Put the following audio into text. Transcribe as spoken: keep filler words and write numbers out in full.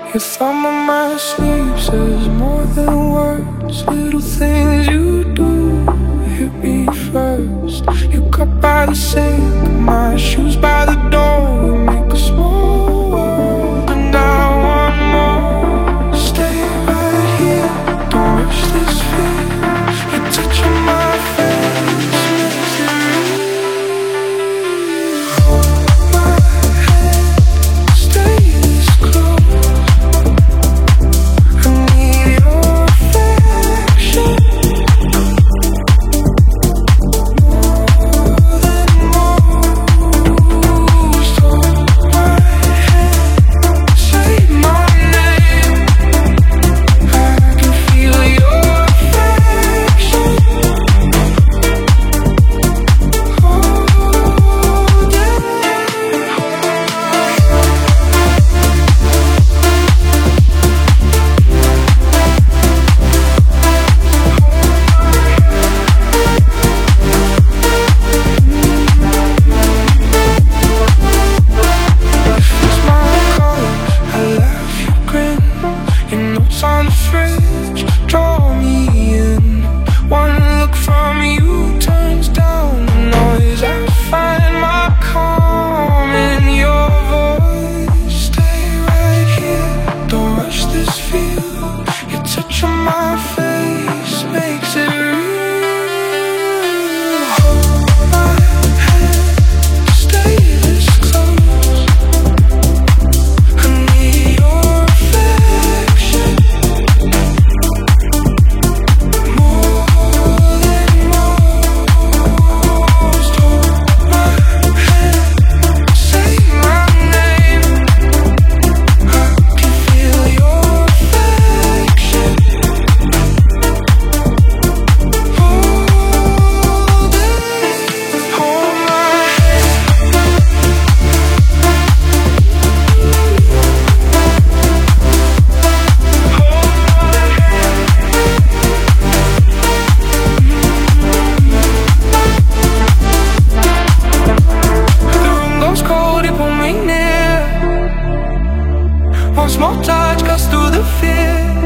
Your thumb on my sleeve says more than words. Little things you do hit me first. You cut by the sink, my shoes by the door. We make a small world, and I want more. Stay right here, don't rush this fear. Your touch on my face makes it real. Hold my hand, stay this close. I need your affection more than most. Hold my hand, say my name. I can feel your affection. Hold it. It's my color, I laugh, you grin. Your notes on the fridge draw me in. One look from you turns down the noise. I find my calm in your voice. Stay right here, don't rush this feel. Your touch on my face makes it real. Hold my hand, stay this close. I need your affection more than most. Hold my hand, say my name. I can feel your affection. Hold it, hold my hand. The room goes cold, you pull me near. One small touch cuts through the fear.